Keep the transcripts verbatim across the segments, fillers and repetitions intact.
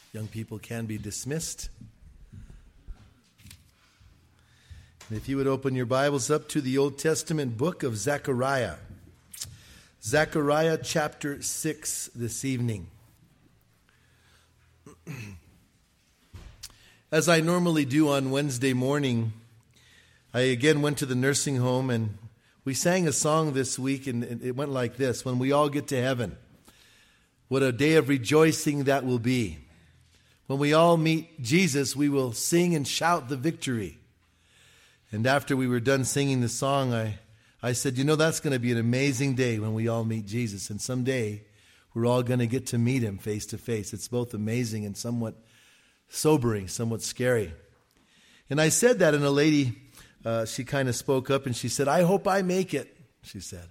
Young people can be dismissed. And if you would open your Bibles up to the Old Testament book of Zechariah. Zechariah chapter six this evening. As I normally do on Wednesday morning, I again went to the nursing home and we sang a song this week, and it went like this: when we all get to heaven, what a day of rejoicing that will be. When we all meet Jesus, we will sing and shout the victory. And after we were done singing the song, I, I said, you know, that's going to be an amazing day when we all meet Jesus. And someday we're all going to get to meet him face to face. It's both amazing and somewhat sobering, somewhat scary. And I said that, and a lady, uh, she kind of spoke up and she said, I hope I make it, she said.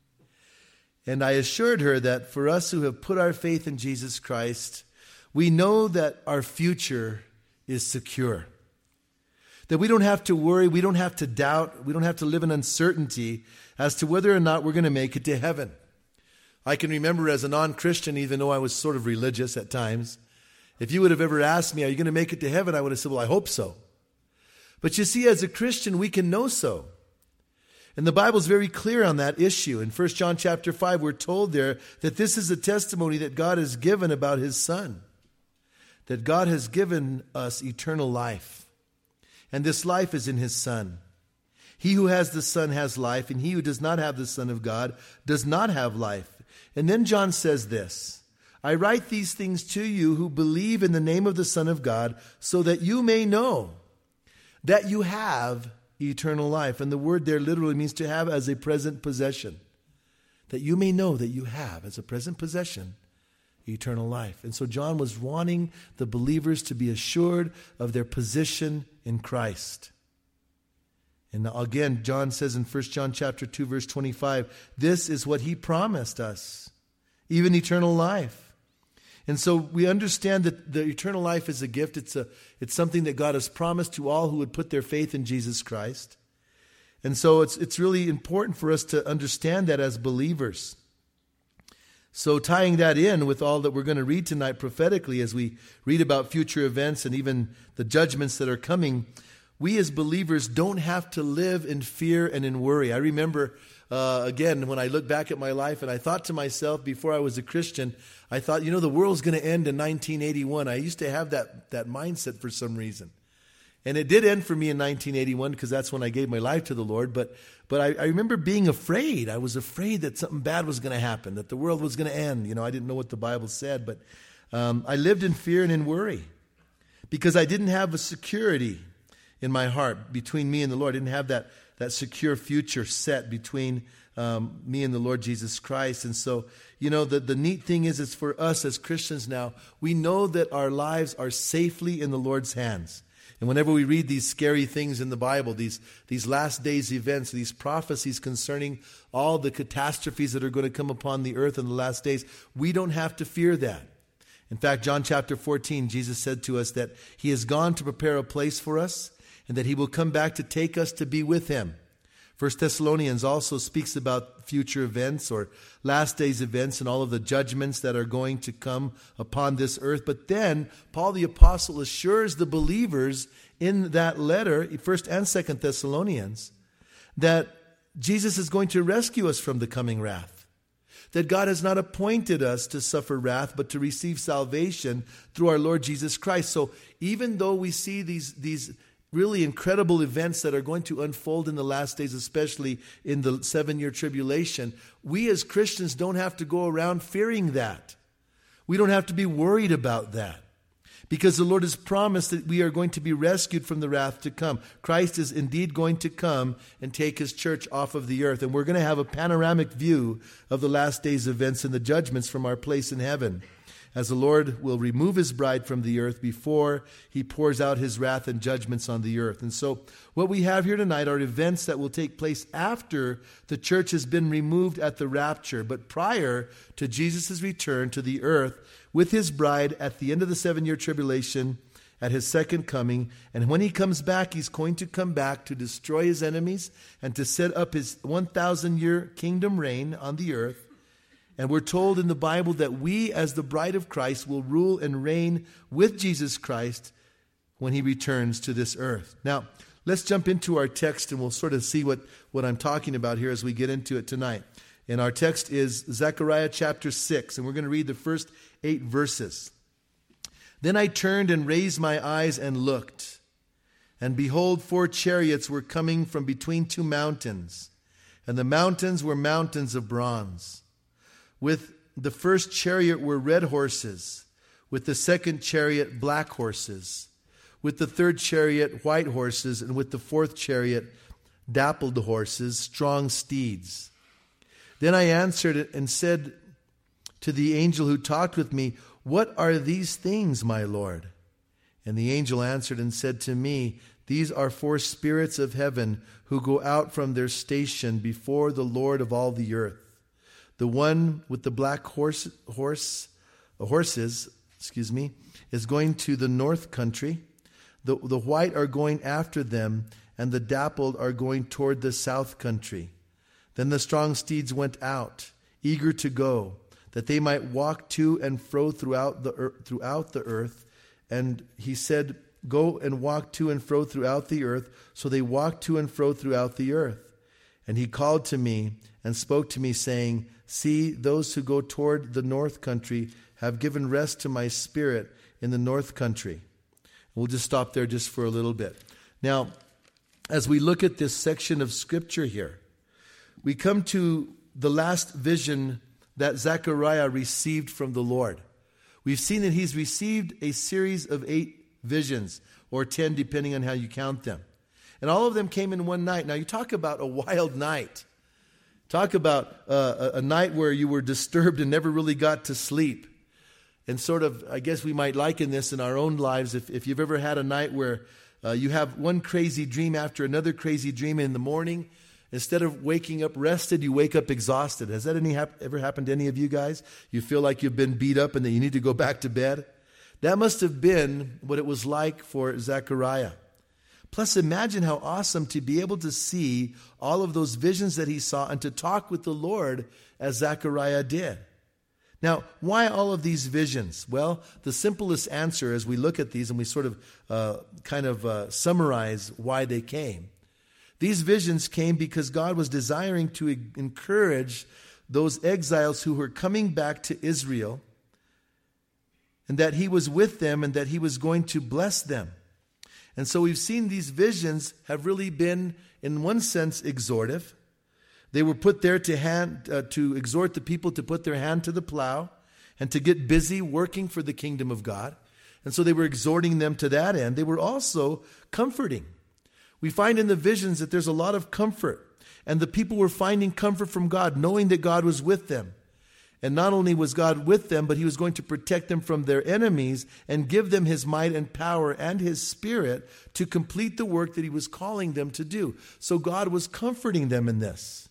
And I assured her that for us who have put our faith in Jesus Christ, we know that our future is secure. That we don't have to worry, we don't have to doubt, we don't have to live in uncertainty as to whether or not we're going to make it to heaven. I can remember as a non-Christian, even though I was sort of religious at times, if you would have ever asked me, are you going to make it to heaven? I would have said, well, I hope so. But you see, as a Christian, we can know so. And the Bible's very clear on that issue. In First John chapter five, we're told there that this is a testimony that God has given about his Son. That God has given us eternal life. And this life is in his Son. He who has the Son has life, and he who does not have the Son of God does not have life. And then John says this: I write these things to you who believe in the name of the Son of God, so that you may know that you have eternal life. And the word there literally means to have as a present possession. That you may know that you have as a present possession eternal life. And so John was wanting the believers to be assured of their position in Christ. And again, John says in First John chapter two, verse twenty-five, this is what he promised us, even eternal life. And so we understand that the eternal life is a gift. It's a, it's something that God has promised to all who would put their faith in Jesus Christ. And so it's, it's really important for us to understand that as believers. So tying that in with all that we're going to read tonight prophetically as we read about future events and even the judgments that are coming, we as believers don't have to live in fear and in worry. I remember, uh, again, when I look back at my life and I thought to myself before I was a Christian, I thought, you know, the world's going to end in nineteen eighty-one. I used to have that, that mindset for some reason. And it did end for me in nineteen eighty-one because that's when I gave my life to the Lord. But but I, I remember being afraid. I was afraid that something bad was going to happen, that the world was going to end. You know, I didn't know what the Bible said, but um, I lived in fear and in worry because I didn't have a security in my heart between me and the Lord. I didn't have that, that secure future set between um, me and the Lord Jesus Christ. And so, you know, the, the neat thing is, is for us as Christians now, we know that our lives are safely in the Lord's hands. And whenever we read these scary things in the Bible, these, these last days events, these prophecies concerning all the catastrophes that are going to come upon the earth in the last days, we don't have to fear that. In fact, John chapter fourteen, Jesus said to us that he has gone to prepare a place for us and that he will come back to take us to be with him. First Thessalonians also speaks about future events or last days events and all of the judgments that are going to come upon this earth. But then Paul the Apostle assures the believers in that letter, First and Second Thessalonians, that Jesus is going to rescue us from the coming wrath. That God has not appointed us to suffer wrath, but to receive salvation through our Lord Jesus Christ. So even though we see these these really incredible events that are going to unfold in the last days, especially in the seven-year tribulation, we as Christians don't have to go around fearing that. We don't have to be worried about that because the Lord has promised that we are going to be rescued from the wrath to come. Christ is indeed going to come and take his church off of the earth, and we're going to have a panoramic view of the last days events and the judgments from our place in heaven, as the Lord will remove his bride from the earth before he pours out his wrath and judgments on the earth. And so what we have here tonight are events that will take place after the church has been removed at the rapture, but prior to Jesus' return to the earth with his bride at the end of the seven-year tribulation, at his second coming. And when he comes back, he's going to come back to destroy his enemies and to set up his one thousand year kingdom reign on the earth. And we're told in the Bible that we, as the bride of Christ, will rule and reign with Jesus Christ when he returns to this earth. Now, let's jump into our text and we'll sort of see what, what I'm talking about here as we get into it tonight. And our text is Zechariah chapter six, and we're going to read the first eight verses. Then I turned and raised my eyes and looked, and behold, four chariots were coming from between two mountains, and the mountains were mountains of bronze. With the first chariot were red horses, with the second chariot black horses, with the third chariot white horses, and with the fourth chariot dappled horses, strong steeds. Then I answered and said to the angel who talked with me, "What are these things, my Lord?" And the angel answered and said to me, "These are four spirits of heaven who go out from their station before the Lord of all the earth. The one with the black horse, horse, horses, excuse me, is going to the north country. The, the white are going after them, and the dappled are going toward the south country." Then the strong steeds went out, eager to go, that they might walk to and fro throughout the earth, throughout the earth. And he said, "Go and walk to and fro throughout the earth." So they walked to and fro throughout the earth. And he called to me and spoke to me, saying, "See, those who go toward the north country have given rest to my spirit in the north country." We'll just stop there just for a little bit. Now, as we look at this section of Scripture here, we come to the last vision that Zechariah received from the Lord. We've seen that he's received a series of eight visions, or ten, depending on how you count them. And all of them came in one night. Now, you talk about a wild night. Talk about uh, a, a night where you were disturbed and never really got to sleep. And sort of, I guess we might liken this in our own lives. If, if you've ever had a night where uh, you have one crazy dream after another crazy dream, and in the morning, instead of waking up rested, you wake up exhausted. Has that any hap- ever happened to any of you guys? You feel like you've been beat up and that you need to go back to bed? That must have been what it was like for Zechariah. Plus, imagine how awesome to be able to see all of those visions that he saw and to talk with the Lord as Zechariah did. Now, why all of these visions? Well, the simplest answer as we look at these and we sort of uh, kind of uh, summarize why they came. These visions came because God was desiring to encourage those exiles who were coming back to Israel, and that he was with them and that he was going to bless them. And so we've seen these visions have really been, in one sense, exhortive. They were put there to hand uh, to exhort the people to put their hand to the plow and to get busy working for the kingdom of God. And so they were exhorting them to that end. They were also comforting. We find in the visions that there's a lot of comfort. And the people were finding comfort from God, knowing that God was with them. And not only was God with them, but he was going to protect them from their enemies and give them his might and power and his spirit to complete the work that he was calling them to do. So God was comforting them in this.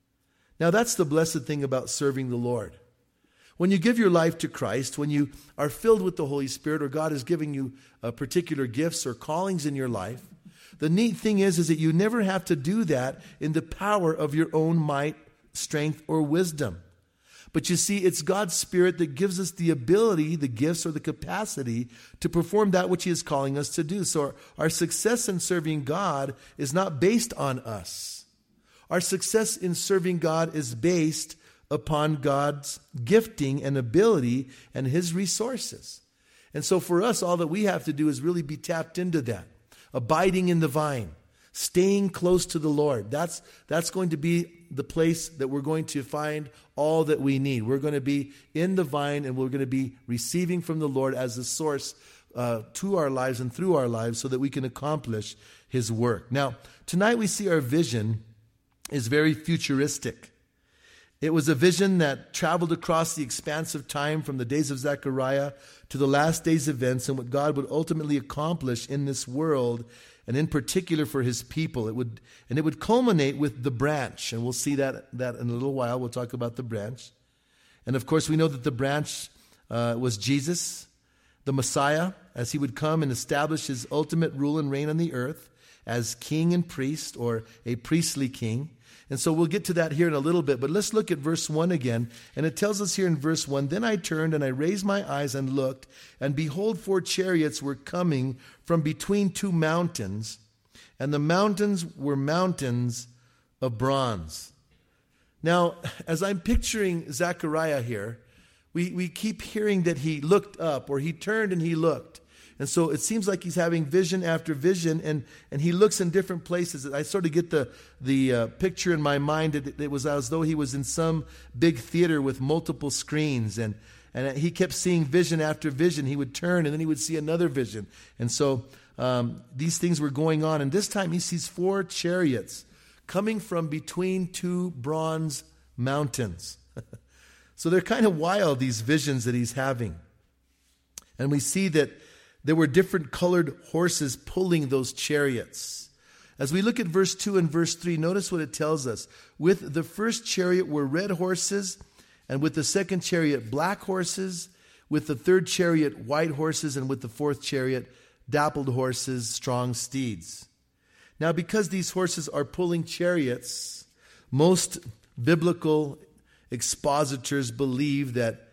Now that's the blessed thing about serving the Lord. When you give your life to Christ, when you are filled with the Holy Spirit, or God is giving you uh, particular gifts or callings in your life, the neat thing is, is that you never have to do that in the power of your own might, strength, or wisdom. But you see, it's God's Spirit that gives us the ability, the gifts, or the capacity to perform that which he is calling us to do. So our, our success in serving God is not based on us. Our success in serving God is based upon God's gifting and ability and his resources. And so for us, all that we have to do is really be tapped into that. Abiding in the vine, staying close to the Lord. That's, that's going to be the place that we're going to find all that we need. We're going to be in the vine, and we're going to be receiving from the Lord as the source uh, to our lives and through our lives so that we can accomplish his work. Now, tonight we see our vision is very futuristic. It was a vision that traveled across the expanse of time from the days of Zechariah to the last days events and what God would ultimately accomplish in this world, and in particular for his people. It would, and it would culminate with the branch, and we'll see that, that in a little while. We'll talk about the branch. And of course, we know that the branch uh, was Jesus, the Messiah, as he would come and establish his ultimate rule and reign on the earth as king and priest, or a priestly king. And so we'll get to that here in a little bit. But let's look at verse one again. And it tells us here in verse one, "Then I turned and I raised my eyes and looked, and behold, four chariots were coming from between two mountains, and the mountains were mountains of bronze." Now, as I'm picturing Zechariah here, we, we keep hearing that he looked up, or he turned and he looked. And so it seems like he's having vision after vision, and, and he looks in different places. I sort of get the, the uh, picture in my mind that it was as though he was in some big theater with multiple screens, and, and he kept seeing vision after vision. He would turn, and then he would see another vision. And so um, these things were going on. And this time he sees four chariots coming from between two bronze mountains. So they're kind of wild, these visions that he's having. And we see that there were different colored horses pulling those chariots. As we look at verse two and verse three, notice what it tells us. With the first chariot were red horses, and with the second chariot black horses, with the third chariot white horses, and with the fourth chariot dappled horses, strong steeds. Now, because these horses are pulling chariots, most biblical expositors believe that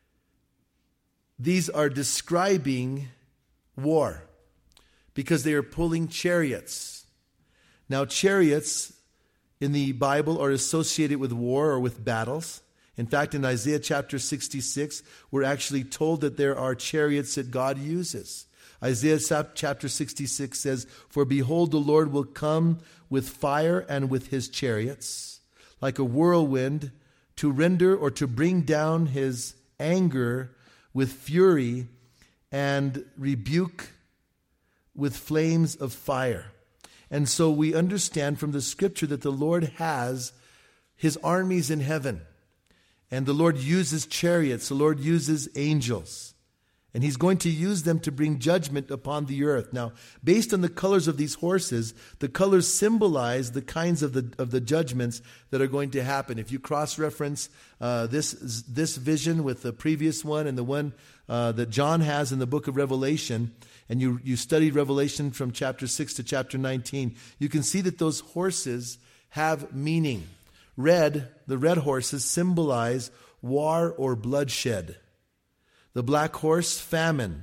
these are describing war, because they are pulling chariots. Now, chariots in the Bible are associated with war or with battles. In fact, in Isaiah chapter sixty-six, we're actually told that there are chariots that God uses. Isaiah chapter sixty-six says, "For behold, the Lord will come with fire and with his chariots, like a whirlwind, to render or to bring down his anger with fury, and rebuke with flames of fire." And so we understand from the scripture that the Lord has his armies in heaven. And the Lord uses chariots. The Lord uses angels. And he's going to use them to bring judgment upon the earth. Now, based on the colors of these horses, the colors symbolize the kinds of the of the judgments that are going to happen. If you cross-reference uh, this this vision with the previous one and the one uh, that John has in the book of Revelation, and you, you studied Revelation from chapter six to chapter nineteen, you can see that those horses have meaning. Red, the red horses symbolize war or bloodshed. The black horse, famine.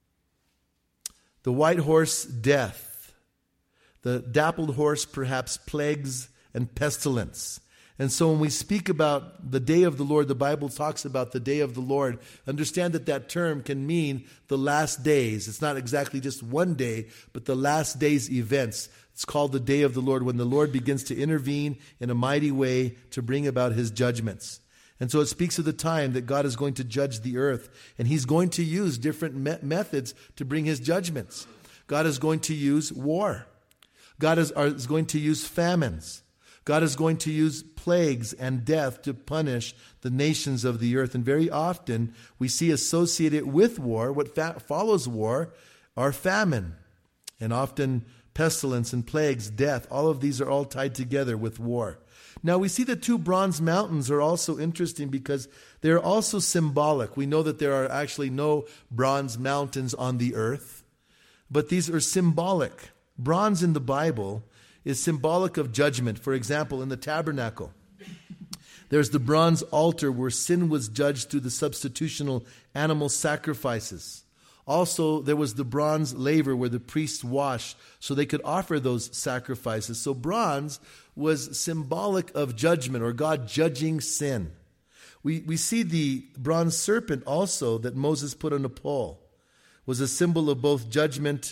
The white horse, death. The dappled horse, perhaps plagues and pestilence. And so when we speak about the day of the Lord, the Bible talks about the day of the Lord. Understand that that term can mean the last days. It's not exactly just one day, but the last days events. It's called the day of the Lord, when the Lord begins to intervene in a mighty way to bring about his judgments. And so it speaks of the time that God is going to judge the earth. And he's going to use different me- methods to bring his judgments. God is going to use war. God is, are, is going to use famines. God is going to use plagues and death to punish the nations of the earth. And very often we see associated with war, what fa- follows war, are famine. And often pestilence and plagues, death, all of these are all tied together with war. Now, we see the two bronze mountains are also interesting because they're also symbolic. We know that there are actually no bronze mountains on the earth, but these are symbolic. Bronze in the Bible is symbolic of judgment. For example, in the tabernacle, there's the bronze altar where sin was judged through the substitutional animal sacrifices. Also, there was the bronze laver where the priests washed so they could offer those sacrifices. So bronze was symbolic of judgment, or God judging sin. We, we see the bronze serpent also that Moses put on a pole was a symbol of both judgment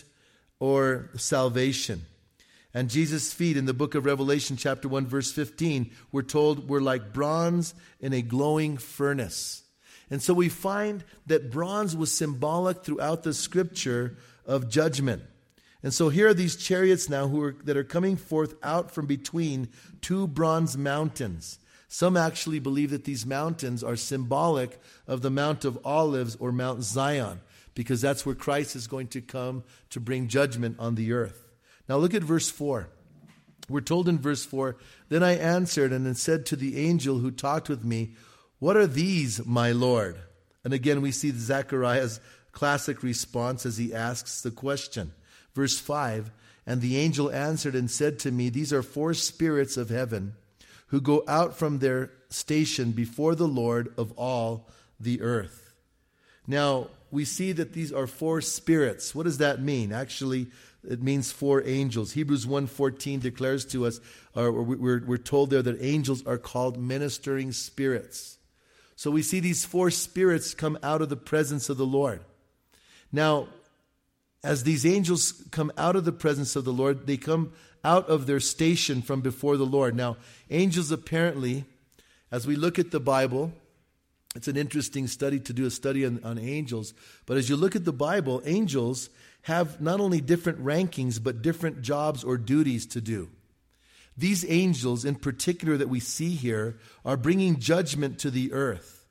or salvation. And Jesus' feet in the book of Revelation chapter one verse fifteen, we're told were like bronze in a glowing furnace. And so we find that bronze was symbolic throughout the scripture of judgment. And so here are these chariots now who are, that are coming forth out from between two bronze mountains. Some actually believe that these mountains are symbolic of the Mount of Olives or Mount Zion, because that's where Christ is going to come to bring judgment on the earth. Now look at verse four. We're told in verse four, "Then I answered and said to the angel who talked with me, 'What are these, my Lord?'" And again we see Zechariah's classic response as he asks the question. Verse five, "And the angel answered and said to me, 'These are four spirits of heaven, who go out from their station before the Lord of all the earth. Now, we see that these are four spirits. What does that mean? Actually, it means four angels. Hebrews one fourteen declares to us, or we're, we're told there that angels are called ministering spirits. So we see these four spirits come out of the presence of the Lord. Now, as these angels come out of the presence of the Lord, they come out of their station from before the Lord. Now, angels apparently, as we look at the Bible, it's an interesting study to do a study on, on angels. But as you look at the Bible, angels have not only different rankings, but different jobs or duties to do. These angels in particular that we see here are bringing judgment to the earth.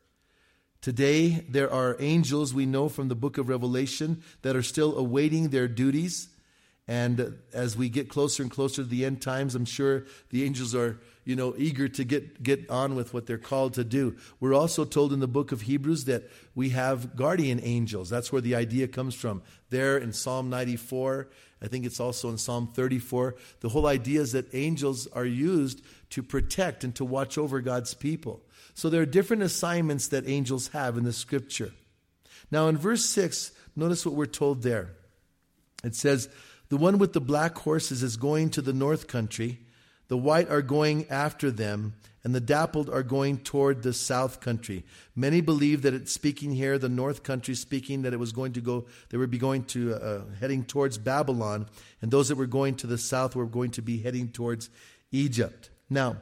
Today, there are angels we know from the book of Revelation that are still awaiting their duties. And as we get closer and closer to the end times, I'm sure the angels are, you know, eager to get, get on with what they're called to do. We're also told in the book of Hebrews that we have guardian angels. That's where the idea comes from. There in Psalm ninety-four, I think it's also in Psalm thirty-four, the whole idea is that angels are used to protect and to watch over God's people. So there are different assignments that angels have in the scripture. Now in verse six, notice what we're told there. It says, the one with the black horses is going to the north country, the white are going after them, and the dappled are going toward the south country. Many believe that it's speaking here, the north country speaking, that it was going to go, they would be going to, uh, heading towards Babylon, and those that were going to the south were going to be heading towards Egypt. Now,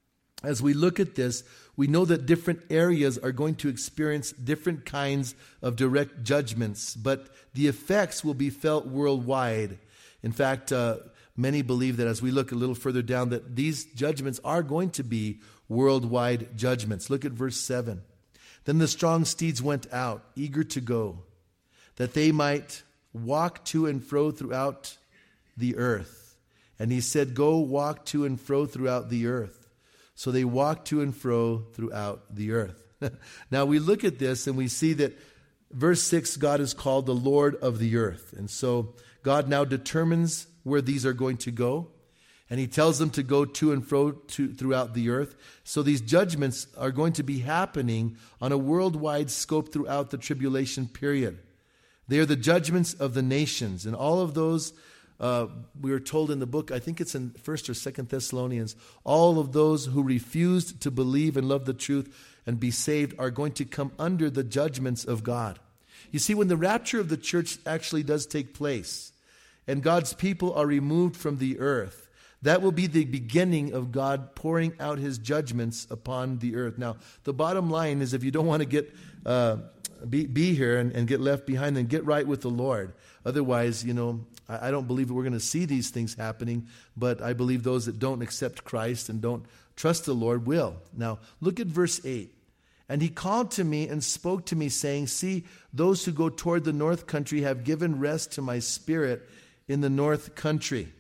as we look at this, we know that different areas are going to experience different kinds of direct judgments, but the effects will be felt worldwide. In fact, uh, many believe that as we look a little further down, that these judgments are going to be worldwide judgments. Look at verse seven. Then the strong steeds went out, eager to go, that they might walk to and fro throughout the earth. And he said, go walk to and fro throughout the earth. So they walked to and fro throughout the earth. Now we look at this and we see that verse six, God is called the Lord of the earth. And so God now determines where these are going to go. And he tells them to go to and fro to, throughout the earth. So these judgments are going to be happening on a worldwide scope throughout the tribulation period. They are the judgments of the nations. And all of those, uh, we are told in the book, I think it's in First or Second Thessalonians, all of those who refused to believe and love the truth and be saved are going to come under the judgments of God. You see, when the rapture of the church actually does take place and God's people are removed from the earth, that will be the beginning of God pouring out his judgments upon the earth. Now, the bottom line is if you don't want to get uh, be, be here and, and get left behind, then get right with the Lord. Otherwise, you know, I, I don't believe that we're going to see these things happening, but I believe those that don't accept Christ and don't trust the Lord will. Now, look at verse eight. And he called to me and spoke to me, saying, see, those who go toward the north country have given rest to my spirit in the north country.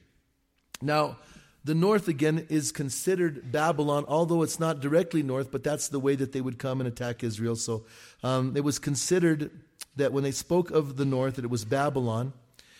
Now, the north, again, is considered Babylon, although it's not directly north, but that's the way that they would come and attack Israel. So um, it was considered that when they spoke of the north, that it was Babylon.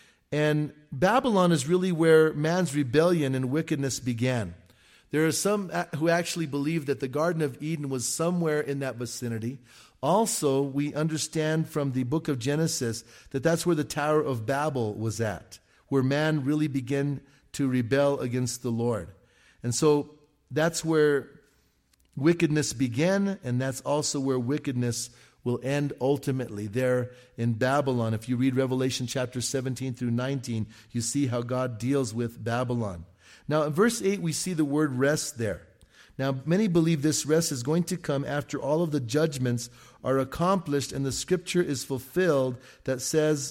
And Babylon is really where man's rebellion and wickedness began. There are some who actually believe that the Garden of Eden was somewhere in that vicinity. Also, we understand from the book of Genesis that that's where the Tower of Babel was at, where man really began to rebel against the Lord. And so that's where wickedness began, and that's also where wickedness will end ultimately, there in Babylon. If you read Revelation chapter seventeen through nineteen, you see how God deals with Babylon. Now, in verse eight, we see the word rest there. Now, many believe this rest is going to come after all of the judgments are accomplished and the scripture is fulfilled that says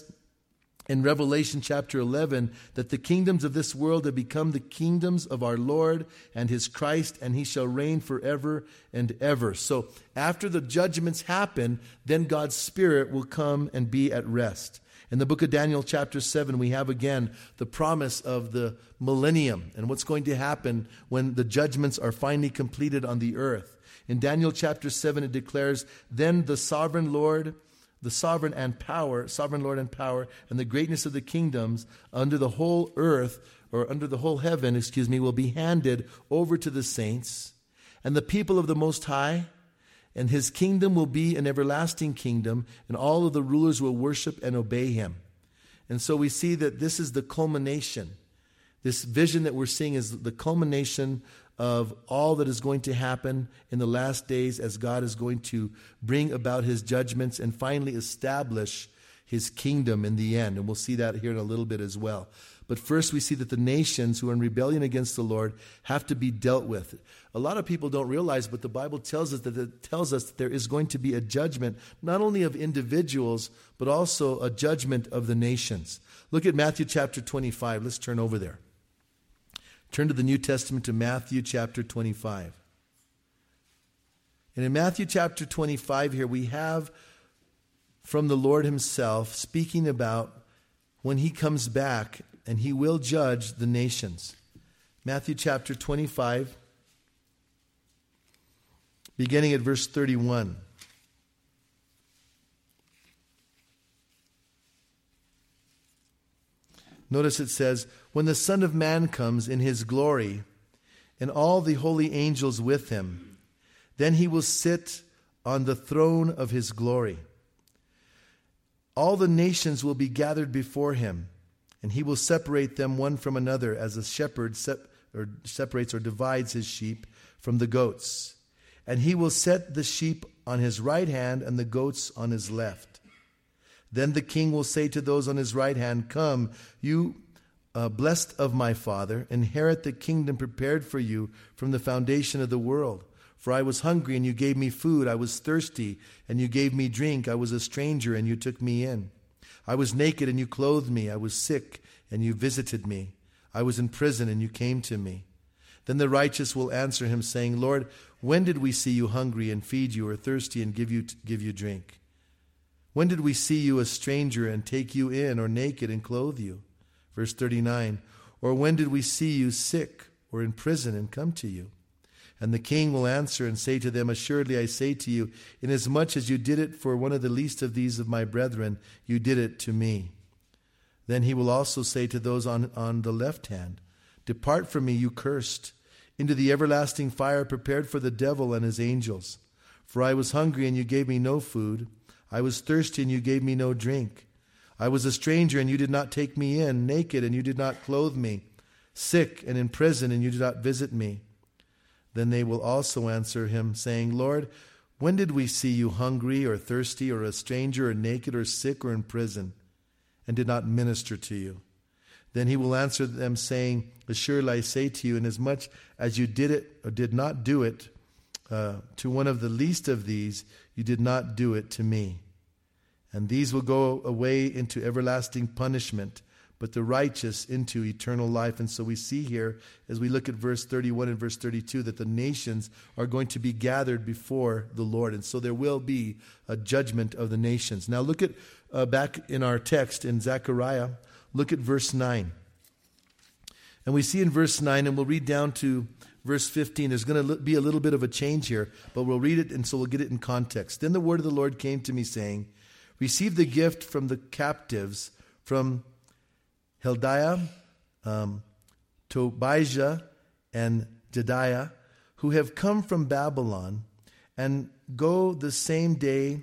in Revelation chapter eleven that the kingdoms of this world have become the kingdoms of our Lord and his Christ, and he shall reign forever and ever. So after the judgments happen, then God's Spirit will come and be at rest. In the book of Daniel chapter seven, we have again the promise of the millennium and what's going to happen when the judgments are finally completed on the earth. In Daniel chapter seven, it declares, then the sovereign Lord, the sovereign and power, sovereign Lord and power, and the greatness of the kingdoms under the whole earth, or under the whole heaven, excuse me, will be handed over to the saints. and the people of the Most High, and his kingdom will be an everlasting kingdom, and all of the rulers will worship and obey him. And so we see that this is the culmination. This vision that we're seeing is the culmination of all that is going to happen in the last days as God is going to bring about his judgments and finally establish his kingdom in the end. And we'll see that here in a little bit as well. But first we see that the nations who are in rebellion against the Lord have to be dealt with. A lot of people don't realize, but the Bible tells us that it tells us that there is going to be a judgment, not only of individuals, but also a judgment of the nations. Look at Matthew chapter twenty-five. Let's turn over there. Turn to the New Testament to Matthew chapter twenty-five. And in Matthew chapter twenty-five here we have from the Lord himself speaking about when he comes back and he will judge the nations. Matthew chapter twenty-five, beginning at verse thirty-one. Notice it says, "When the Son of Man comes in his glory, and all the holy angels with him, then he will sit on the throne of his glory. All the nations will be gathered before him, and he will separate them one from another, as a shepherd sep- or separates or divides his sheep from the goats. And he will set the sheep on his right hand and the goats on his left. Then the king will say to those on his right hand, 'Come, you uh, blessed of my Father, inherit the kingdom prepared for you from the foundation of the world. For I was hungry, and you gave me food. I was thirsty, and you gave me drink. I was a stranger, and you took me in. I was naked, and you clothed me. I was sick, and you visited me. I was in prison, and you came to me.' Then the righteous will answer him, saying, 'Lord, when did we see you hungry and feed you, or thirsty and give you give you drink? When did we see you a stranger and take you in, or naked and clothe you?' Verse thirty-nine, 'Or when did we see you sick or in prison and come to you?' And the king will answer and say to them, 'Assuredly I say to you, inasmuch as you did it for one of the least of these of my brethren, you did it to me.' Then he will also say to those on, on the left hand, 'Depart from me, you cursed, into the everlasting fire prepared for the devil and his angels. For I was hungry, and you gave me no food. I was thirsty, and you gave me no drink. I was a stranger, and you did not take me in, naked, and you did not clothe me, sick and in prison, and you did not visit me.' Then they will also answer him, saying, 'Lord, when did we see you hungry or thirsty or a stranger or naked or sick or in prison, and did not minister to you?' Then he will answer them, saying, 'Assuredly I say to you, inasmuch as you did it or did not do it uh, to one of the least of these, you did not do it to me. And these will go away into everlasting punishment, but the righteous into eternal life.'" And so we see here, as we look at verse thirty-one and verse thirty-two, that the nations are going to be gathered before the Lord. And so there will be a judgment of the nations. Now look at uh, back in our text in Zechariah, look at verse nine. And we see in verse nine, and we'll read down to verse fifteen. There's going to be a little bit of a change here, but we'll read it, and so we'll get it in context. "Then the word of the Lord came to me, saying, Receive the gift from the captives, from Heldiah, um, Tobijah, and Jediah, who have come from Babylon, and go the same day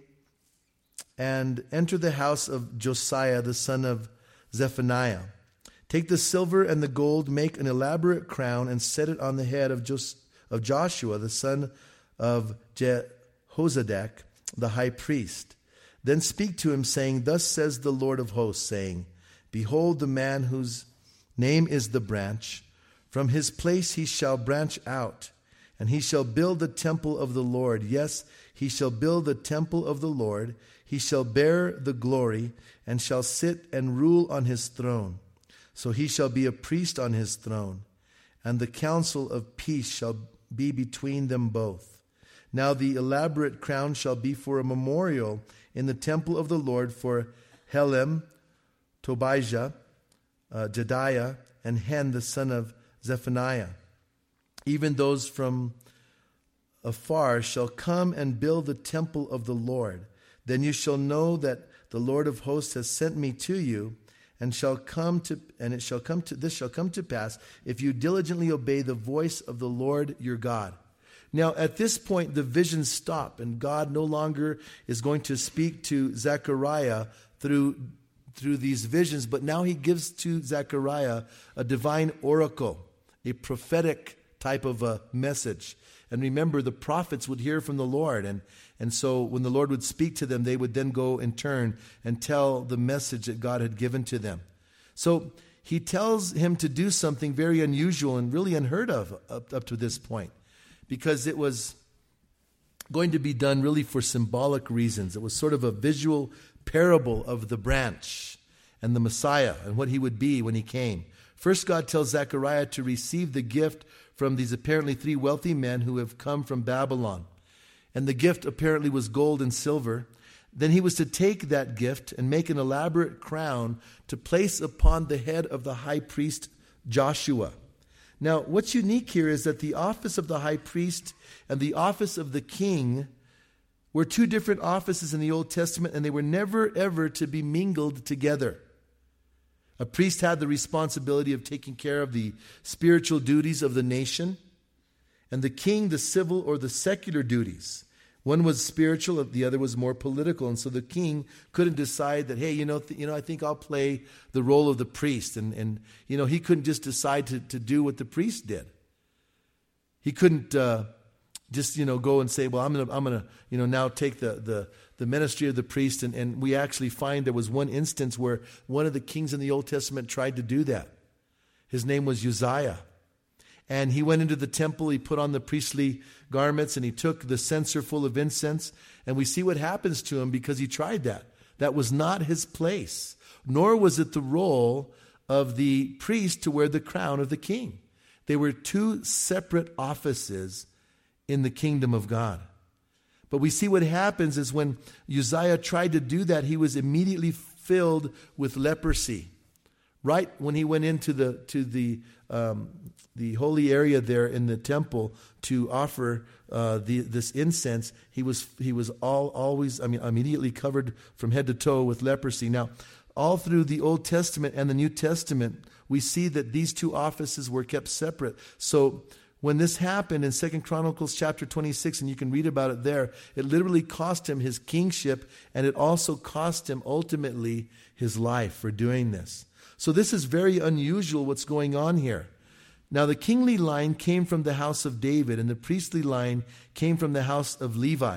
and enter the house of Josiah, the son of Zephaniah. Take the silver and the gold, make an elaborate crown, and set it on the head of, Jos- of Joshua, the son of Jehozadak, the high priest. Then speak to him, saying, Thus says the Lord of hosts, saying, Behold the man whose name is the branch. From his place he shall branch out, and he shall build the temple of the Lord. Yes, he shall build the temple of the Lord. He shall bear the glory, and shall sit and rule on his throne. So he shall be a priest on his throne, and the counsel of peace shall be between them both. Now the elaborate crown shall be for a memorial in the temple of the Lord for Helem, Tobijah, uh, Jediah, and Hen, the son of Zephaniah. Even those from afar shall come and build the temple of the Lord. Then you shall know that the Lord of hosts has sent me to you, and shall come to and it shall come to this shall come to pass if you diligently obey the voice of the Lord your God. Now, at this point, the visions stop, and God no longer is going to speak to Zechariah through, through these visions, but now he gives to Zechariah a divine oracle, a prophetic type of a message. And remember, the prophets would hear from the Lord, and, and so when the Lord would speak to them, they would then go in turn and tell the message that God had given to them. So he tells him to do something very unusual and really unheard of up, up to this point, because it was going to be done really for symbolic reasons. It was sort of a visual parable of the branch and the Messiah and what he would be when he came. First, God tells Zechariah to receive the gift from these apparently three wealthy men who have come from Babylon. And the gift apparently was gold and silver. Then he was to take that gift and make an elaborate crown to place upon the head of the high priest Joshua. Now, what's unique here is that the office of the high priest and the office of the king were two different offices in the Old Testament, and they were never, ever to be mingled together. A priest had the responsibility of taking care of the spiritual duties of the nation, and the king the civil or the secular duties. One was spiritual, the other was more political, and so the king couldn't decide that, hey, you know, th- you know, I think I'll play the role of the priest, and and you know, he couldn't just decide to to do what the priest did. He couldn't uh, just you know go and say, well, I'm gonna I'm gonna you know now take the the the ministry of the priest, and, and we actually find there was one instance where one of the kings in the Old Testament tried to do that. His name was Uzziah. And he went into the temple, he put on the priestly garments, and he took the censer full of incense. And we see what happens to him because he tried that. That was not his place, nor was it the role of the priest to wear the crown of the king. They were two separate offices in the kingdom of God. But we see what happens is when Uzziah tried to do that, he was immediately filled with leprosy. Right when he went into the to the um, the holy area there in the temple to offer uh, the this incense, he was he was all always I mean immediately covered from head to toe with leprosy. Now, all through the Old Testament and the New Testament, we see that these two offices were kept separate. So when this happened in Second Chronicles chapter twenty-six, and you can read about it there, it literally cost him his kingship, and it also cost him ultimately his life for doing this. So this is very unusual what's going on here. Now the kingly line came from the house of David, and the priestly line came from the house of Levi.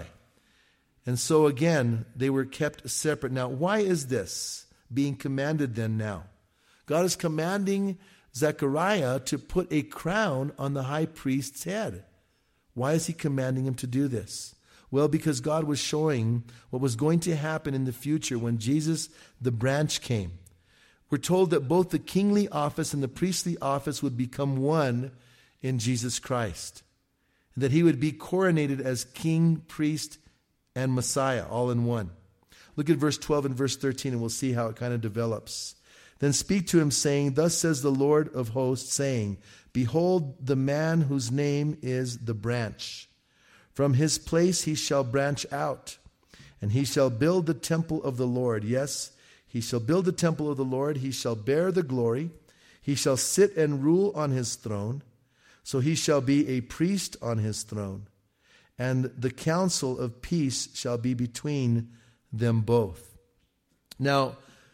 And so again, they were kept separate. Now, why is this being commanded then now? God is commanding Zechariah to put a crown on the high priest's head. Why is he commanding him to do this? Well, because God was showing what was going to happen in the future when Jesus, the branch, came. We're told that both the kingly office and the priestly office would become one in Jesus Christ. And that he would be coronated as king, priest, and Messiah, all in one. Look at verse twelve and verse thirteen, and we'll see how it kind of develops. Then speak to him, saying, Thus says the Lord of hosts, saying, Behold, the man whose name is the branch. From his place he shall branch out, and he shall build the temple of the Lord. Yes, he shall build the temple of the Lord. He shall bear the glory. He shall sit and rule on his throne. So he shall be a priest on his throne. And the counsel of peace shall be between them both. Now,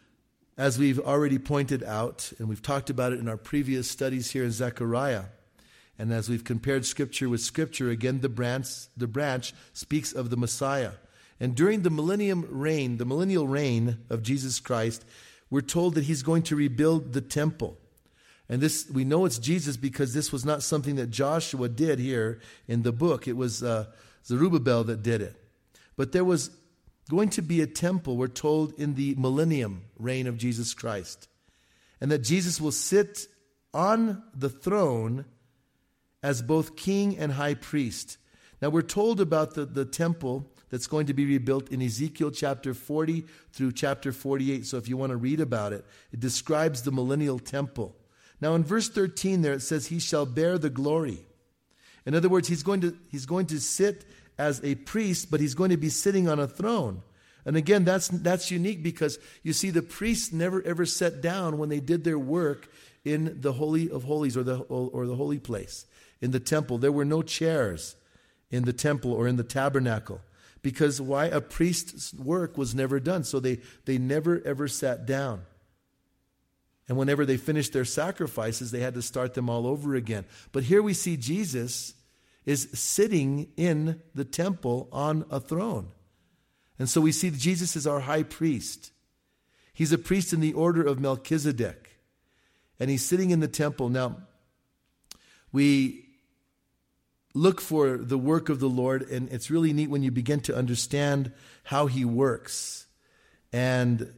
as we've already pointed out, and we've talked about it in our previous studies here in Zechariah, and as we've compared Scripture with Scripture, again, the branch, the branch speaks of the Messiah. And during the millennium reign, the millennial reign of Jesus Christ, we're told that he's going to rebuild the temple. And this, we know it's Jesus because this was not something that Joshua did here in the book. It was uh, Zerubbabel that did it. But there was going to be a temple, we're told, in the millennium reign of Jesus Christ. And that Jesus will sit on the throne as both king and high priest. Now we're told about the, the temple that's going to be rebuilt in Ezekiel chapter forty through chapter forty-eight. So if you want to read about it, it describes the millennial temple. Now in verse thirteen there it says, he shall bear the glory. In other words, he's going to, he's going to sit as a priest, but he's going to be sitting on a throne. And again, that's that's unique because you see the priests never ever sat down when they did their work in the Holy of Holies or the or the holy place in the temple. There were no chairs in the temple or in the tabernacle. Because why? A priest's work was never done. So they, they never ever sat down. And whenever they finished their sacrifices, they had to start them all over again. But here we see Jesus is sitting in the temple on a throne. And so we see Jesus is our high priest. He's a priest in the order of Melchizedek. And he's sitting in the temple. Now, we look for the work of the Lord, and it's really neat when you begin to understand how he works. And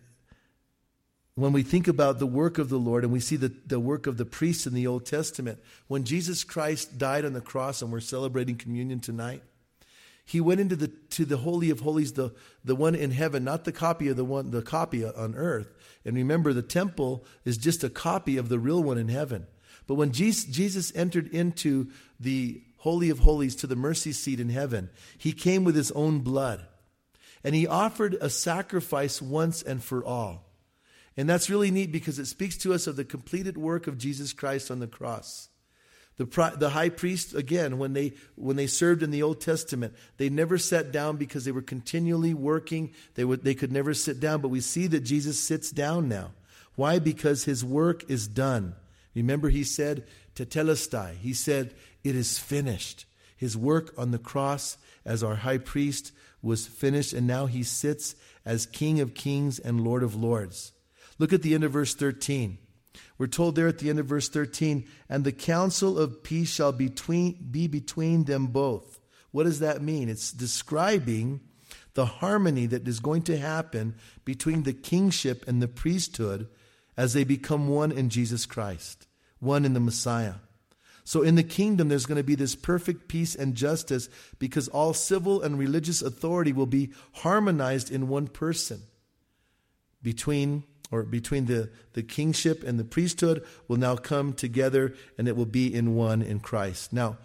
when we think about the work of the Lord and we see the, the work of the priests in the Old Testament, when Jesus Christ died on the cross, and we're celebrating communion tonight, he went into the to the Holy of Holies, the, the one in heaven, not the copy of the one the copy on earth. And remember, the temple is just a copy of the real one in heaven. But when Jesus, Jesus entered into the Holy of Holies, to the mercy seat in heaven, he came with his own blood. And he offered a sacrifice once and for all. And that's really neat because it speaks to us of the completed work of Jesus Christ on the cross. The, the high priest, again, when they when they served in the Old Testament, they never sat down because they were continually working. They would they could never sit down. But we see that Jesus sits down now. Why? Because his work is done. Remember, he said, tetelestai. He said, it is finished. His work on the cross as our high priest was finished, and now he sits as King of Kings and Lord of Lords. Look at the end of verse thirteen. We're told there at the end of verse thirteen, and the counsel of peace shall be between, be between them both. What does that mean? It's describing the harmony that is going to happen between the kingship and the priesthood as they become one in Jesus Christ, one in the Messiah. So in the kingdom, there's going to be this perfect peace and justice because all civil and religious authority will be harmonized in one person. Between or between the, the kingship and the priesthood will now come together, and it will be in one in Christ. Now,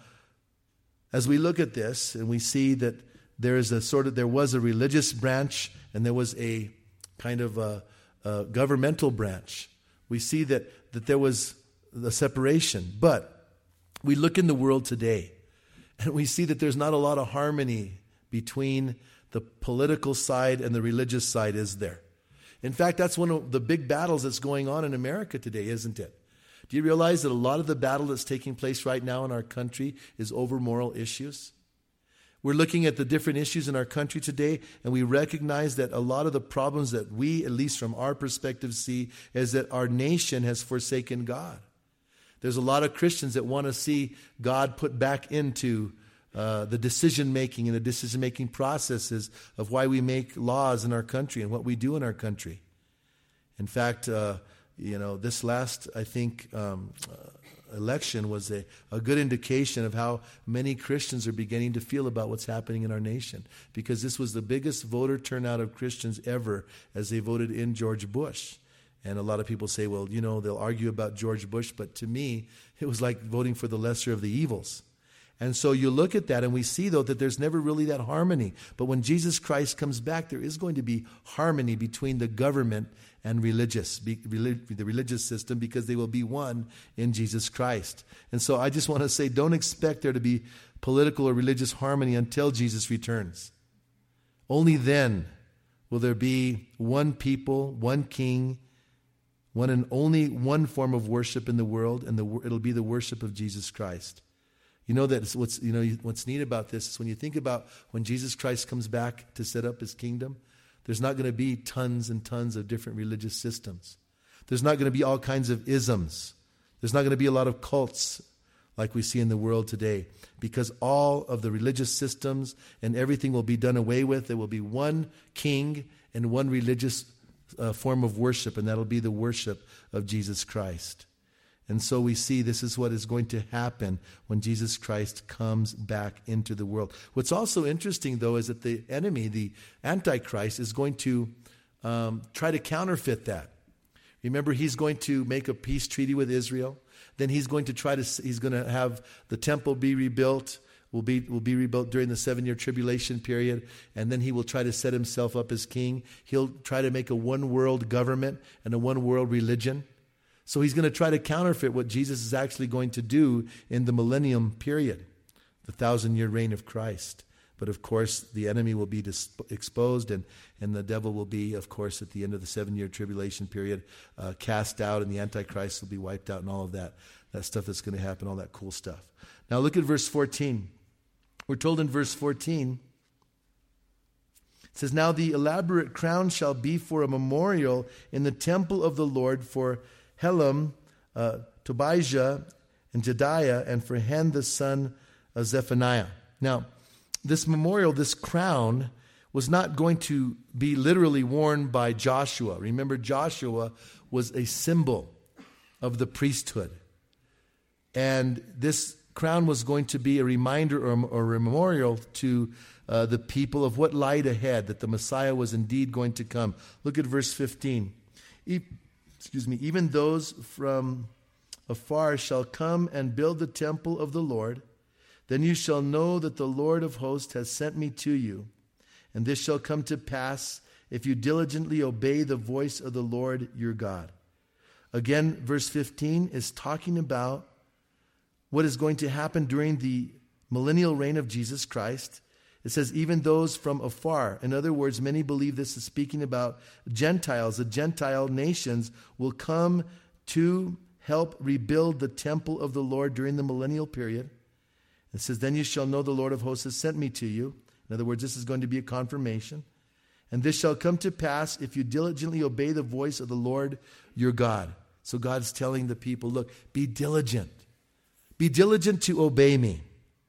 as we look at this and we see that there is a sort of there was a religious branch and there was a kind of a, a governmental branch, we see that that there was the separation. But we look in the world today and we see that there's not a lot of harmony between the political side and the religious side, is there? In fact, that's one of the big battles that's going on in America today, isn't it? Do you realize that a lot of the battle that's taking place right now in our country is over moral issues? We're looking at the different issues in our country today, and we recognize that a lot of the problems that we, at least from our perspective, see is that our nation has forsaken God. There's a lot of Christians that want to see God put back into uh, the decision-making and the decision-making processes of why we make laws in our country and what we do in our country. In fact, uh, you know, this last, I think, um, uh, election was a, a good indication of how many Christians are beginning to feel about what's happening in our nation, because this was the biggest voter turnout of Christians ever as they voted in George Bush. And a lot of people say, well, you know, they'll argue about George Bush, but to me, it was like voting for the lesser of the evils. And so you look at that and we see, though, that there's never really that harmony. But when Jesus Christ comes back, there is going to be harmony between the government and religious, the religious system, because they will be one in Jesus Christ. And so I just want to say, don't expect there to be political or religious harmony until Jesus returns. Only then will there be one people, one king, one and only one form of worship in the world, and the, it'll be the worship of Jesus Christ. You know that what's you know what's neat about this is when you think about when Jesus Christ comes back to set up his kingdom, there's not going to be tons and tons of different religious systems. There's not going to be all kinds of isms. There's not going to be a lot of cults like we see in the world today, because all of the religious systems and everything will be done away with. There will be one king and one religious uh, form of worship, and that'll be the worship of Jesus Christ. And so we see this is what is going to happen when Jesus Christ comes back into the world. What's also interesting, though, is that the enemy, the Antichrist, is going to um, try to counterfeit that. Remember, he's going to make a peace treaty with Israel. Then he's going to try to, he's going to have the temple be rebuilt, will be, will be rebuilt during the seven-year tribulation period. And then he will try to set himself up as king. He'll try to make a one-world government and a one-world religion. So he's going to try to counterfeit what Jesus is actually going to do in the millennium period. the thousand-year reign of Christ. But of course, the enemy will be dis- exposed, and, and the devil will be, of course, at the end of the seven-year tribulation period, uh, cast out, and the Antichrist will be wiped out, and all of that, that stuff that's going to happen, all that cool stuff. Now look at verse fourteen. We're told in verse fourteen, it says, "Now the elaborate crown shall be for a memorial in the temple of the Lord for Helam, uh, Tobijah, and Jediah, and for Hen the son of Zephaniah." Now, this memorial, this crown, was not going to be literally worn by Joshua. Remember, Joshua was a symbol of the priesthood. And this crown was going to be a reminder or, or a memorial to uh, the people of what lied ahead, that the Messiah was indeed going to come. Look at verse fifteen. E- excuse me. "Even those from afar shall come and build the temple of the Lord. Then you shall know that the Lord of hosts has sent me to you. And this shall come to pass if you diligently obey the voice of the Lord your God." Again, verse fifteen is talking about what is going to happen during the millennial reign of Jesus Christ. It says, even those from afar. In other words, many believe this is speaking about Gentiles. The Gentile nations will come to help rebuild the temple of the Lord during the millennial period. It says, "Then you shall know the Lord of hosts has sent me to you." In other words, this is going to be a confirmation. "And this shall come to pass if you diligently obey the voice of the Lord your God." So God's telling the people, look, be diligent. Be diligent to obey me,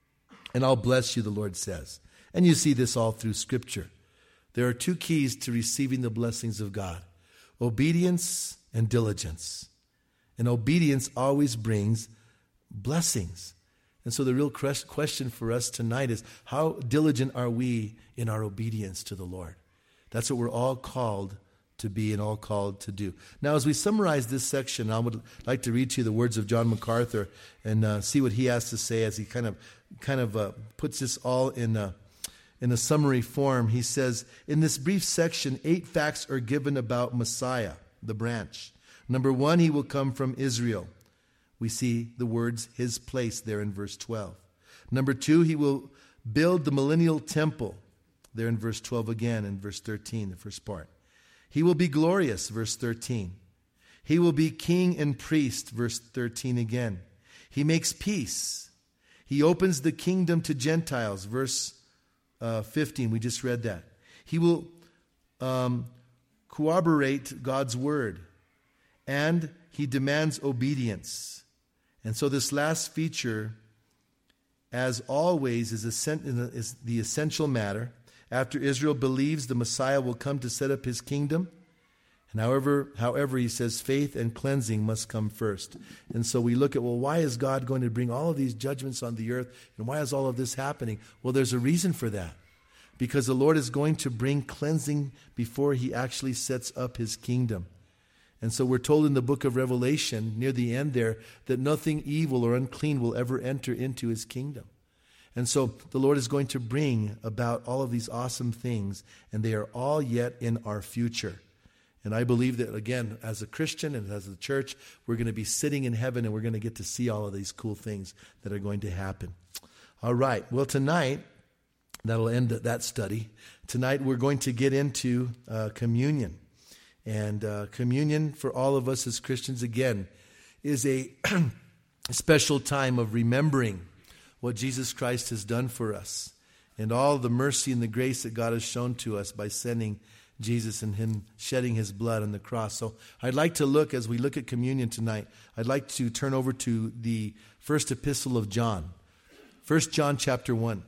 and I'll bless you, the Lord says. And you see this all through Scripture. There are two keys to receiving the blessings of God: obedience and diligence. And obedience always brings blessings. And so the real question for us tonight is, how diligent are we in our obedience to the Lord? That's what we're all called to be and all called to do. Now, as we summarize this section, I would like to read to you the words of John MacArthur and uh, see what he has to say as he kind of kind of uh, puts this all in a, in a summary form. He says, in this brief section, eight facts are given about Messiah, the branch. Number one, he will come from Israel. We see the words, his place, there in verse twelve. Number two, he will build the millennial temple, there in verse twelve again, in verse thirteen, the first part. He will be glorious, verse thirteen. He will be king and priest, verse thirteen again. He makes peace. He opens the kingdom to Gentiles, verse uh, fifteen. We just read that. He will um, corroborate God's word, and he demands obedience. And so this last feature, as always, is, is the essential matter. After Israel believes the Messiah will come to set up his kingdom, and however, however, he says faith and cleansing must come first. And so we look at, well, why is God going to bring all of these judgments on the earth, and why is all of this happening? Well, there's a reason for that. Because the Lord is going to bring cleansing before he actually sets up his kingdom. And so we're told in the book of Revelation, near the end there, that nothing evil or unclean will ever enter into his kingdom. And so the Lord is going to bring about all of these awesome things, and they are all yet in our future. And I believe that, again, as a Christian and as a church, we're going to be sitting in heaven, and we're going to get to see all of these cool things that are going to happen. All right. Well, tonight, that'll end that study. Tonight we're going to get into uh, communion. And uh, communion for all of us as Christians, again, is a special time of remembering what Jesus Christ has done for us and all the mercy and the grace that God has shown to us by sending Jesus and him shedding his blood on the cross. So I'd like to look, as we look at communion tonight, I'd like to turn over to the first epistle of John, First John chapter one.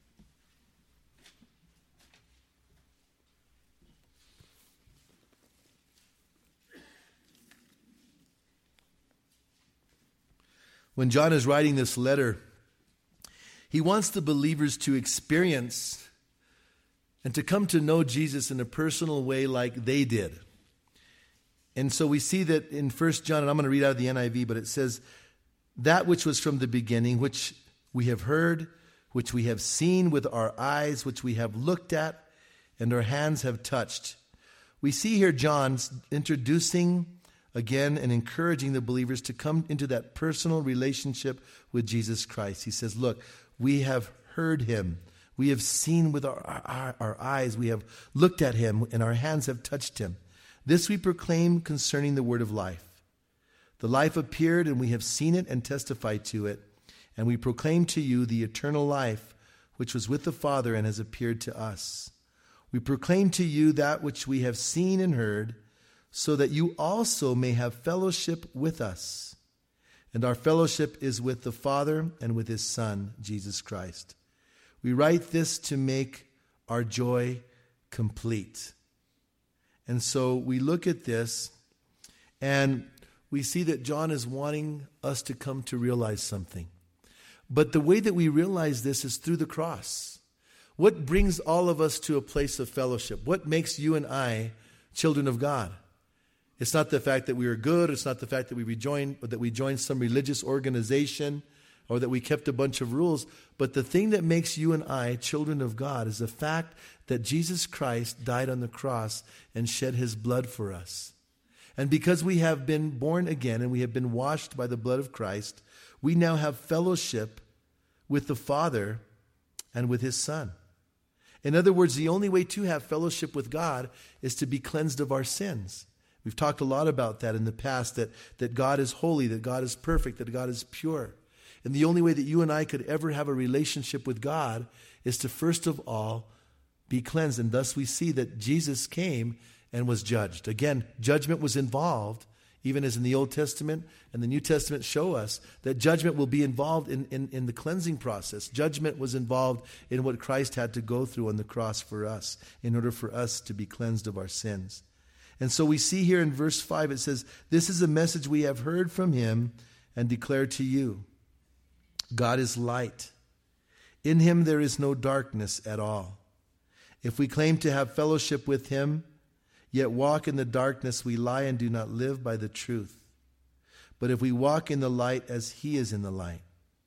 When John is writing this letter, he wants the believers to experience and to come to know Jesus in a personal way like they did. And so we see that in First John, and I'm going to read out of the N I V, but it says, that which was from the beginning, which we have heard, which we have seen with our eyes, which we have looked at, and our hands have touched. We see here John introducing again and encouraging the believers to come into that personal relationship with Jesus Christ. He says, look, We have heard him. We have seen with our, our, our eyes. We have looked at him, and our hands have touched him. This we proclaim concerning the word of life. The life appeared, and we have seen it and testified to it. And we proclaim to you the eternal life, which was with the Father and has appeared to us. We proclaim to you that which we have seen and heard, so that you also may have fellowship with us. And our fellowship is with the Father and with his Son, Jesus Christ. We write this to make our joy complete. And so we look at this, and we see that John is wanting us to come to realize something. But the way that we realize this is through the cross. What brings all of us to a place of fellowship? What makes you and I children of God? It's not the fact that we are good. It's not the fact that we rejoin, that we joined some religious organization or that we kept a bunch of rules. But the thing that makes you and I children of God is the fact that Jesus Christ died on the cross and shed his blood for us. And because we have been born again and we have been washed by the blood of Christ, we now have fellowship with the Father and with his Son. In other words, the only way to have fellowship with God is to be cleansed of our sins. We've talked a lot about that in the past, that, that God is holy, that God is perfect, that God is pure. And the only way that you and I could ever have a relationship with God is to first of all be cleansed. And thus we see that Jesus came and was judged. Again, judgment was involved, even as in the Old Testament and the New Testament show us that judgment will be involved in, in, in the cleansing process. Judgment was involved in what Christ had to go through on the cross for us in order for us to be cleansed of our sins. And so we see here in verse five, it says, "This is a message we have heard from him and declare to you. God is light. In him there is no darkness at all. If we claim to have fellowship with him, yet walk in the darkness, we lie and do not live by the truth. But if we walk in the light as he is in the light,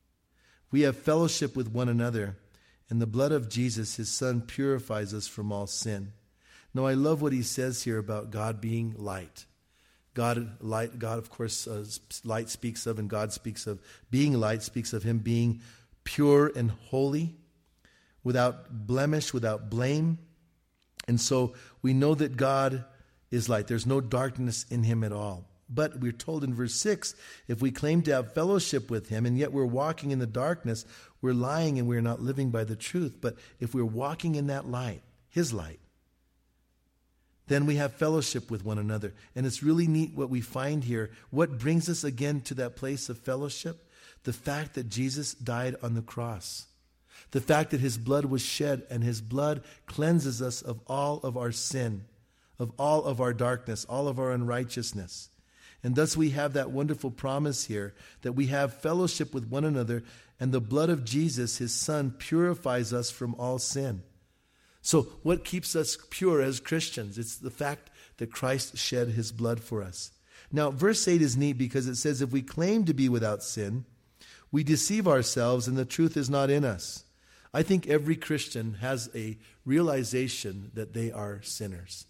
we have fellowship with one another, and the blood of Jesus, his Son, purifies us from all sin." Now, I love what he says here about God being light. God, light, God, of course, uh, light speaks of, and God speaks of being light, speaks of him being pure and holy, without blemish, without blame. And so we know that God is light. There's no darkness in him at all. But we're told in verse six, if we claim to have fellowship with him, and yet we're walking in the darkness, we're lying and we're not living by the truth. But if we're walking in that light, his light, then we have fellowship with one another. And it's really neat what we find here. What brings us again to that place of fellowship? The fact that Jesus died on the cross. The fact that his blood was shed, and his blood cleanses us of all of our sin, of all of our darkness, all of our unrighteousness. And thus we have that wonderful promise here that we have fellowship with one another, and the blood of Jesus, his Son, purifies us from all sin. So what keeps us pure as Christians? It's the fact that Christ shed his blood for us. Now, verse eight is neat because it says, if we claim to be without sin, we deceive ourselves and the truth is not in us. I think every Christian has a realization that they are sinners.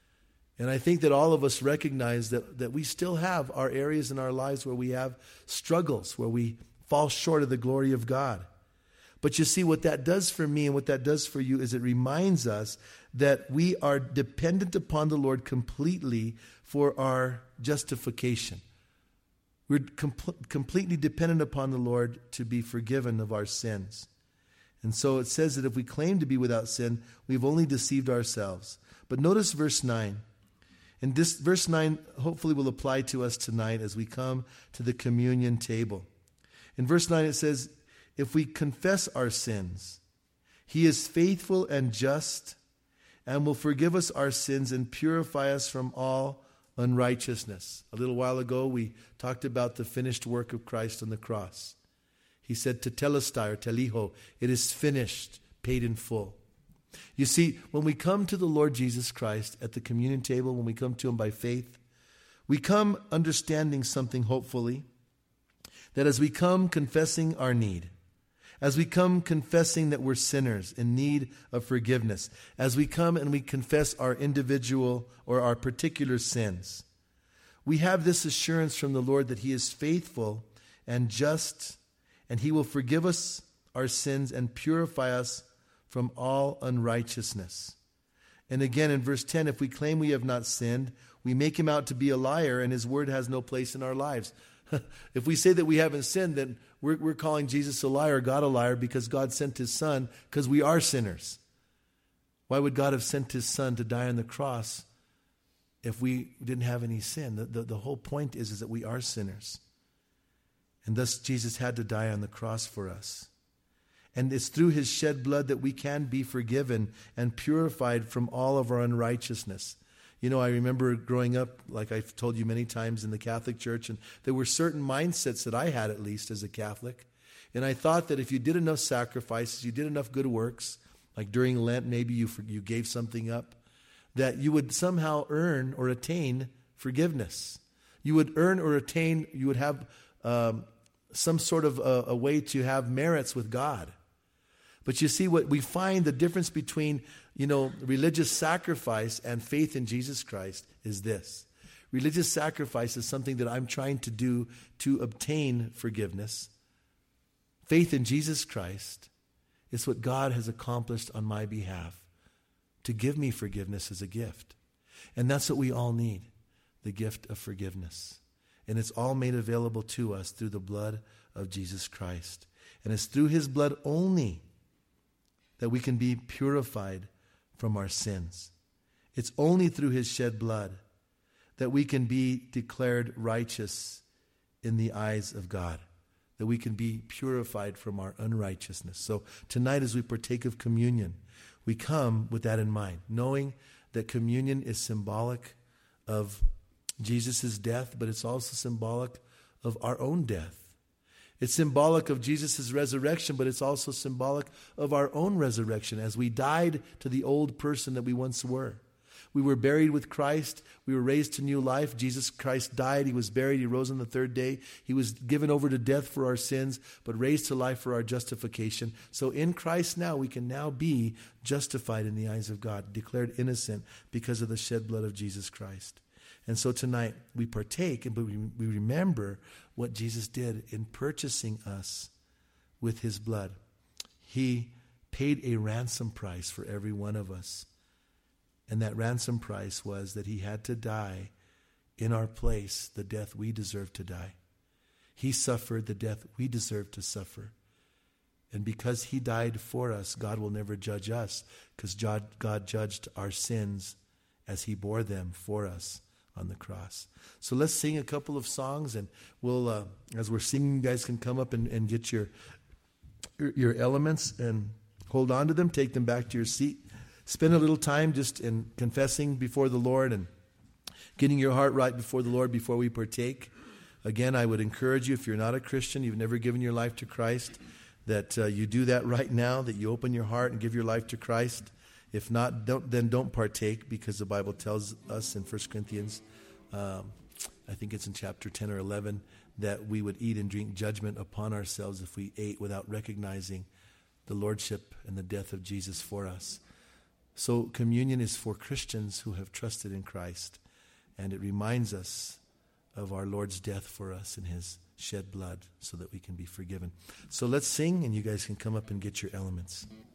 And I think that all of us recognize that, that we still have our areas in our lives where we have struggles, where we fall short of the glory of God. But you see, what that does for me and what that does for you is it reminds us that we are dependent upon the Lord completely for our justification. We're com- completely dependent upon the Lord to be forgiven of our sins. And so it says that if we claim to be without sin, we've only deceived ourselves. But notice verse nine. And this verse nine hopefully will apply to us tonight as we come to the communion table. In verse nine it says, if we confess our sins, he is faithful and just and will forgive us our sins and purify us from all unrighteousness. A little while ago, we talked about the finished work of Christ on the cross. He said, tetelestai or teliho, it is finished, paid in full. You see, when we come to the Lord Jesus Christ at the communion table, when we come to him by faith, we come understanding something, hopefully, that as we come confessing our need, as we come confessing that we're sinners in need of forgiveness, as we come and we confess our individual or our particular sins, we have this assurance from the Lord that he is faithful and just, and he will forgive us our sins and purify us from all unrighteousness. And again in verse ten, if we claim we have not sinned, we make him out to be a liar, and his word has no place in our lives. If we say that we haven't sinned, then we're, we're calling Jesus a liar, God a liar, because God sent his son because we are sinners. Why would God have sent his son to die on the cross if we didn't have any sin? The, the, the whole point is, is that we are sinners. And thus Jesus had to die on the cross for us. And it's through his shed blood that we can be forgiven and purified from all of our unrighteousness. You know, I remember growing up, like I've told you many times, in the Catholic Church, and there were certain mindsets that I had, at least as a Catholic. And I thought that if you did enough sacrifices, you did enough good works, like during Lent, maybe you you gave something up, that you would somehow earn or attain forgiveness. You would earn or attain, you would have um, some sort of a, a way to have merits with God. But you see, what we find, the difference between, you know, religious sacrifice and faith in Jesus Christ is this. Religious sacrifice is something that I'm trying to do to obtain forgiveness. Faith in Jesus Christ is what God has accomplished on my behalf to give me forgiveness as a gift. And that's what we all need, the gift of forgiveness. And it's all made available to us through the blood of Jesus Christ. And it's through his blood only that we can be purified from our sins. It's only through his shed blood that we can be declared righteous in the eyes of God, that we can be purified from our unrighteousness. So tonight, as we partake of communion, we come with that in mind, knowing that communion is symbolic of Jesus' death, but it's also symbolic of our own death. It's symbolic of Jesus' resurrection, but it's also symbolic of our own resurrection as we died to the old person that we once were. We were buried with Christ. We were raised to new life. Jesus Christ died. He was buried. He rose on the third day. He was given over to death for our sins, but raised to life for our justification. So in Christ now, we can now be justified in the eyes of God, declared innocent because of the shed blood of Jesus Christ. And so tonight we partake, but we remember what Jesus did in purchasing us with his blood. He paid a ransom price for every one of us. And that ransom price was that he had to die in our place, the death we deserve to die. He suffered the death we deserve to suffer. And because he died for us, God will never judge us, because God, God judged our sins as he bore them for us on the cross. So let's sing a couple of songs, and we'll, uh, as we're singing, you guys can come up and, and get your, your your elements and hold on to them, take them back to your seat. Spend a little time just in confessing before the Lord and getting your heart right before the Lord before we partake. Again, I would encourage you, if you're not a Christian, you've never given your life to Christ, that uh, you do that right now, that you open your heart and give your life to Christ. If not, don't, then don't partake, because the Bible tells us in First Corinthians, um, I think it's in chapter ten or eleven, that we would eat and drink judgment upon ourselves if we ate without recognizing the lordship and the death of Jesus for us. So communion is for Christians who have trusted in Christ, and it reminds us of our Lord's death for us in his shed blood so that we can be forgiven. So let's sing, and you guys can come up and get your elements.